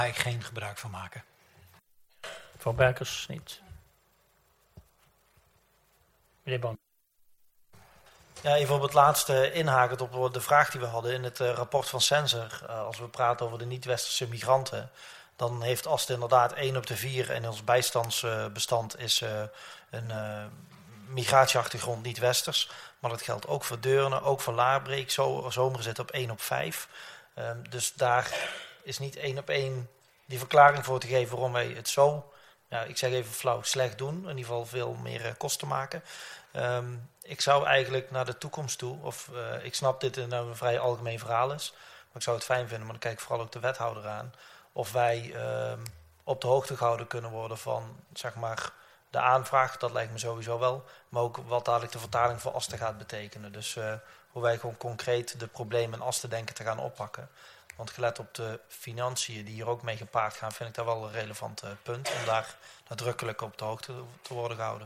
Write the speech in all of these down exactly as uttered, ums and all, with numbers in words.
eigenlijk geen gebruik van maken. Van Berkers niet. Meneer Ban. Ja, even op het laatste inhakend op de vraag die we hadden in het uh, rapport van Censor. Uh, als we praten over de niet-westerse migranten, dan heeft A S T inderdaad één op de vier en ons bijstandsbestand uh, is uh, een uh, migratieachtergrond niet-westers. Maar dat geldt ook voor Deurne, ook voor Laarbreek. Zo, Zomer zit op één op vijf. Uh, dus daar is niet één op één die verklaring voor te geven waarom wij het zo, ja, ik zeg even flauw, slecht doen. In ieder geval veel meer uh, kosten maken. Um, ik zou eigenlijk naar de toekomst toe, of uh, ik snap dit in een vrij algemeen verhaal is, maar ik zou het fijn vinden, maar dan kijk ik vooral ook de wethouder aan, of wij um, op de hoogte gehouden kunnen worden van, zeg maar, de aanvraag, dat lijkt me sowieso wel, maar ook wat dadelijk de vertaling voor Asten gaat betekenen. Dus uh, hoe wij gewoon concreet de problemen in Asten denken te gaan oppakken. Want gelet op de financiën die hier ook mee gepaard gaan, vind ik dat wel een relevant uh, punt om daar nadrukkelijk op de hoogte te worden gehouden.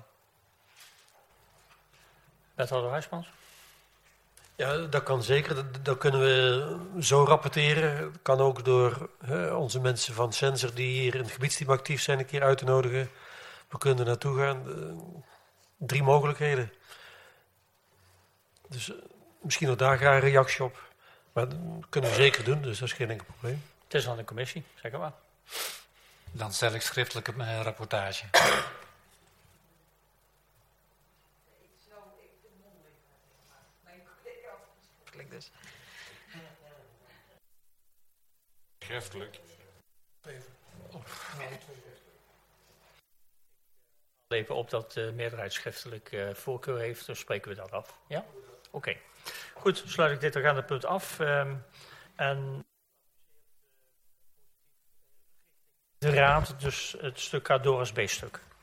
Wethouder Huismans? Ja, dat kan zeker. Dat, dat kunnen we zo rapporteren. Dat kan ook door hè, onze mensen van Censor die hier in het gebiedsteam actief zijn een keer uit te nodigen. We kunnen er naartoe gaan. Uh, drie mogelijkheden. Dus uh, misschien nog daar graag een reactie op. Maar dat kunnen we zeker doen, dus dat is geen enkel probleem. Het is aan de commissie, zeg maar. Dan stel ik schriftelijke uh, rapportage. Dus. Schriftelijk. Even op dat de meerderheid schriftelijk uh, voorkeur heeft, dus spreken we dat af. Ja? Oké. Okay. Goed, sluit ik dit agenda punt af. Um, en de raad, dus het stuk Doris B-stuk.